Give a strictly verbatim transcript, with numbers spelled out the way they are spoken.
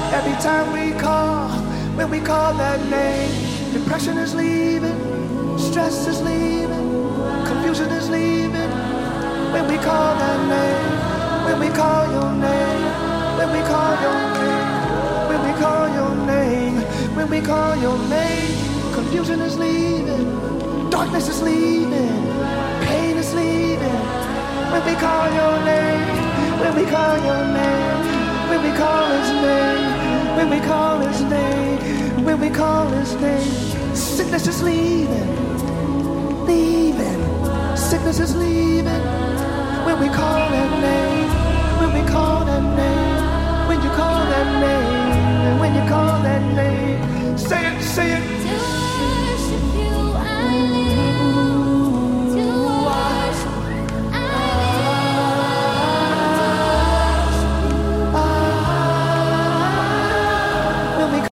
Every time we call, when we call that name, depression is leaving, stress is leaving, confusion is leaving. When we call that name, when we call your name, when we call your name, when we call your name, when we call your name, confusion is leaving, darkness is leaving, pain is leaving. When we call your name, when we call your name, when we call his name, when we call his name, when we call his name, sickness is leaving, leaving, sickness is leaving. When we call that name, when we call that name, when you call that name, when you call that name, say it, say it. To worship you.